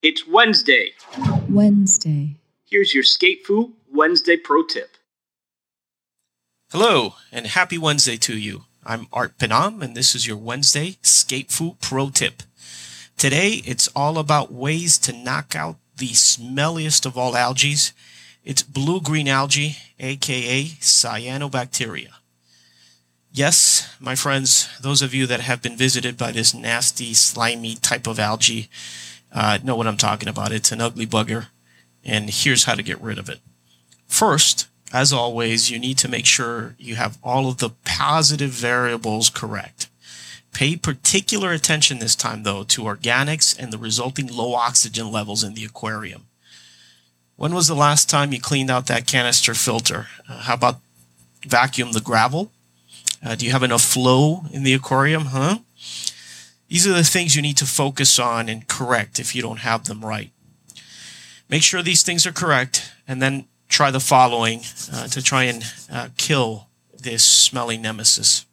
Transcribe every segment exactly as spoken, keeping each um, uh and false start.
It's Wednesday. Wednesday. Here's your Skatefoo Wednesday pro tip. Hello, and happy Wednesday to you. I'm Art Pinam, and this is your Wednesday Skatefoo pro tip. Today, it's all about ways to knock out the smelliest of all algae. It's blue-green algae, aka cyanobacteria. Yes, my friends, those of you that have been visited by this nasty, slimy type of algae uh, know what I'm talking about. It's an ugly bugger, and here's how to get rid of it. First, as always, you need to make sure you have all of the positive variables correct. Pay particular attention this time, though, to organics and the resulting low oxygen levels in the aquarium. When was the last time you cleaned out that canister filter? Uh, how about vacuum the gravel? Uh, do you have enough flow in the aquarium, huh? These are the things you need to focus on and correct if you don't have them right. Make sure these things are correct, and then try the following uh, to try and uh, kill this smelly nemesis.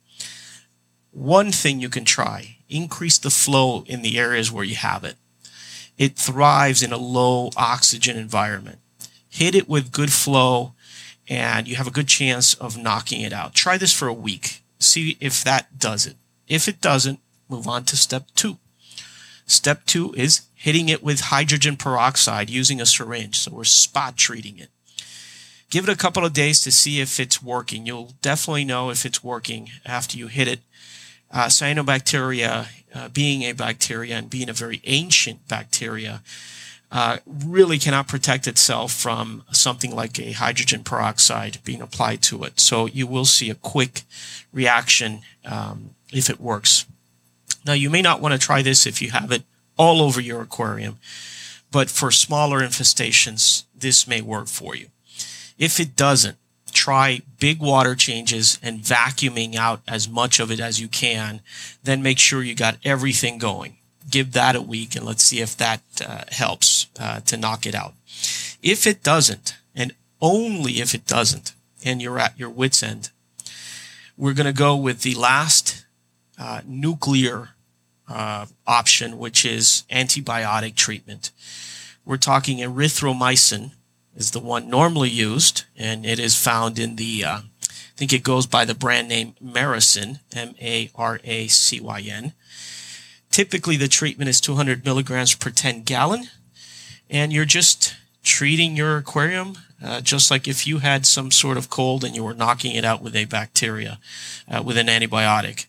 One thing you can try, increase the flow in the areas where you have it. It thrives in a low oxygen environment. Hit it with good flow, and you have a good chance of knocking it out. Try this for a week. See if that does it. If it doesn't, move on to step two. Step two is hitting it with hydrogen peroxide using a syringe. So we're spot treating it. Give it a couple of days to see if it's working. You'll definitely know if it's working after you hit it. Uh, cyanobacteria, uh, being a bacteria and being a very ancient bacteria, uh, really cannot protect itself from something like a hydrogen peroxide being applied to it. So you will see a quick reaction um, if it works. Now, you may not want to try this if you have it all over your aquarium, but for smaller infestations, this may work for you. If it doesn't, try big water changes and vacuuming out as much of it as you can. Then make sure you got everything going. Give that a week and let's see if that uh, helps uh, to knock it out. If it doesn't, and only if it doesn't, and you're at your wit's end, we're going to go with the last uh, nuclear uh, option, which is antibiotic treatment. We're talking erythromycin is the one normally used, and it is found in the, uh, I think it goes by the brand name Maracyn, M A R A C Y N. Typically, the treatment is two hundred milligrams per ten gallon, and you're just treating your aquarium uh, just like if you had some sort of cold and you were knocking it out with a bacteria, uh, with an antibiotic.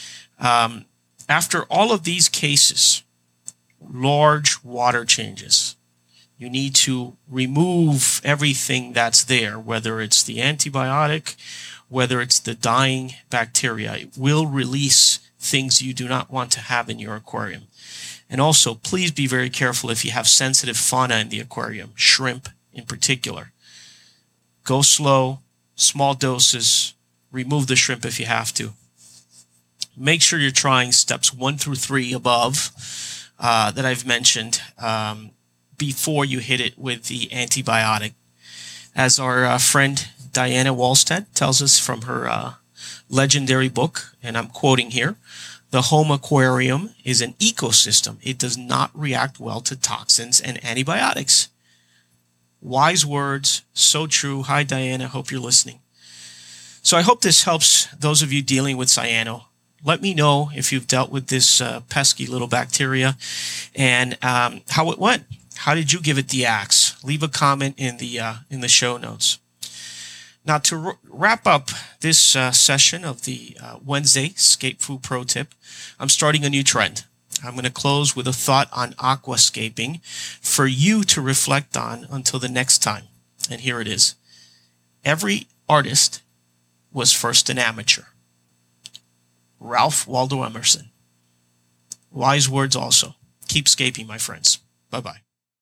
Um, after all of these cases, large water changes, you need to remove everything that's there, whether it's the antibiotic, whether it's the dying bacteria. It will release things you do not want to have in your aquarium. And also, please be very careful if you have sensitive fauna in the aquarium, shrimp in particular. Go slow, small doses, remove the shrimp if you have to. Make sure you're trying steps one through three above uh, that I've mentioned um, before you hit it with the antibiotic. As our uh, friend Diana Wallstead tells us from her uh, legendary book, and I'm quoting here, "The home aquarium is an ecosystem. It does not react well to toxins and antibiotics." Wise words, so true. Hi, Diana. Hope you're listening. So I hope this helps those of you dealing with cyano. Let me know if you've dealt with this uh, pesky little bacteria and um, how it went. How did you give it the axe? Leave a comment in the uh, in the show notes. Now, to r- wrap up this uh, session of the uh, Wednesday Skatefoo Pro Tip, I'm starting a new trend. I'm going to close with a thought on aquascaping for you to reflect on until the next time. And here it is. Every artist was first an amateur. Ralph Waldo Emerson. Wise words also. Keep scaping, my friends. Bye-bye.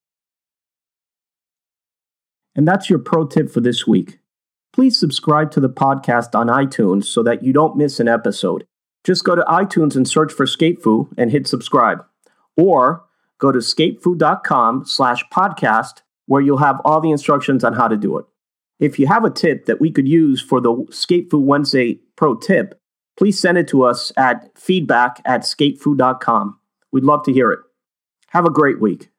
And that's your pro tip for this week. Please subscribe to the podcast on iTunes so that you don't miss an episode. Just go to iTunes and search for Skatefoo and hit subscribe. Or go to skatefoo.com slash podcast where you'll have all the instructions on how to do it. If you have a tip that we could use for the Skatefoo Wednesday Pro Tip, please send it to us at feedback at skatefoo dot com. We'd love to hear it. Have a great week.